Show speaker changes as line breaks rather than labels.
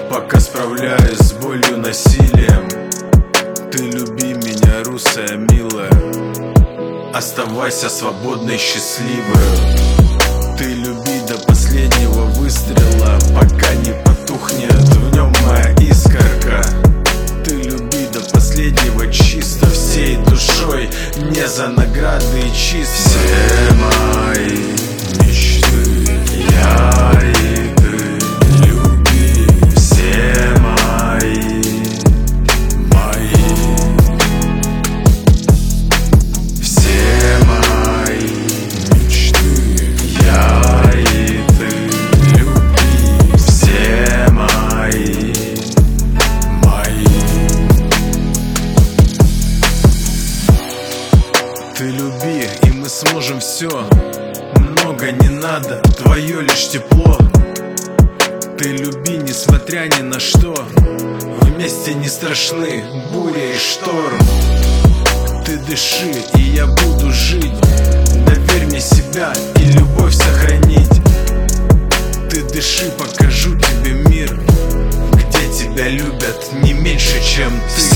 пока справляюсь с болью, насилием. Ты люби меня, русая милая, оставайся свободной, счастливой. Ты люби до последнего выстрела, пока не потухнет в нем моя искорка. Ты люби до последнего чисто, всей душой, не за награды и чист. Все мои мечты, я и ты, люби. Все мои. Все мои мечты, я и ты, люби. Все мои. Ты люби, и мы сможем все. Много не надо, твое лишь тепло. Ты люби, несмотря ни на что. Вместе не страшны буря и шторм. Ты дыши, и я буду жить. Доверь мне себя и любовь сохранить. Ты дыши, покажу тебе мир, где тебя любят не меньше, чем ты.